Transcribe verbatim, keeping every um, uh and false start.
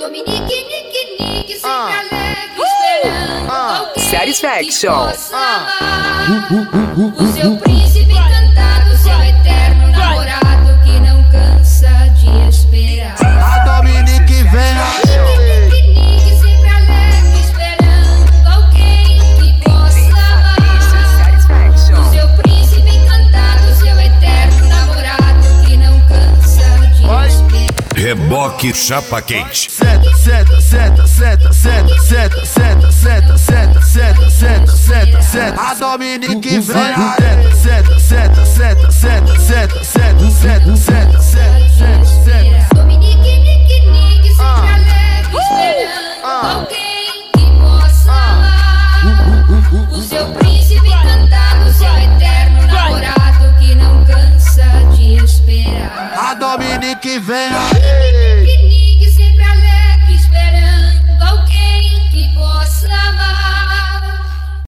Dominique, Nique, Nique, sempre uh. alegre, esperando uh. alguém Satisfaction. que possa amar. O seu príncipe encantado, seu eterno namorado que não cansa de esperar. A Dominique vem. Nique, Nique, sempre alegre, esperando alguém que possa amar. O seu príncipe encantado, seu eterno namorado que não cansa de esperar. Reboque Chapa Quente. Senta, senta, senta, senta, senta, senta, senta, senta, senta, senta, senta, senta, senta. A Dominique vem. Senta, senta, senta, senta, senta, senta, senta, senta, senta, senta, senta, senta.